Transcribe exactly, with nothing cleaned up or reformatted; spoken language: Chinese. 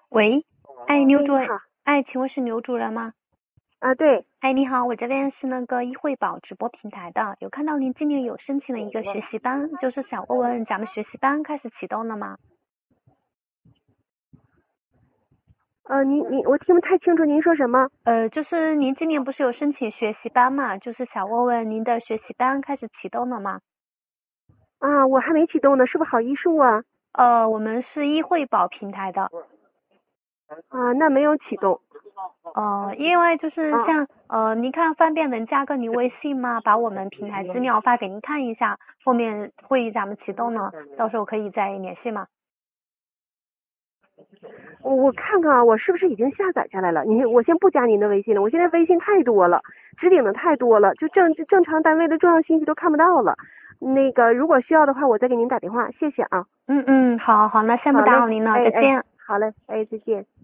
喂，哎，刘主任， 哎你好哎，请问是刘主任吗？ 啊，对， 哎，你好，我这边是那个易惠宝直播平台的，有看到您今年有申请了一个学习班，就是想问问咱们学习班开始启动了吗？ 呃，您您我听不太清楚您说什么呃，就是您今年不是有申请学习班嘛，就是想问问您的学习班开始启动了吗？ 啊？我还没启动呢，是不是好医术啊？ 呃，我们是易惠宝平台的， 啊，那没有启动呃，因为就是啊。 像呃，您看方便能加个您微信吗？把我们平台资料发给您看一下，后面会议咱们启动了，到时候可以再联系嘛。 我我看看啊，我是不是已经下载下来了？你我先不加您的微信了，我现在微信太多了，置顶的太多了，就正正常单位的重要信息都看不到了。那个如果需要的话，我再给您打电话，谢谢啊。 嗯嗯，好好，那先不好嘞， 打扰您了， 哎哎， 再见。 好嘞，哎，再见。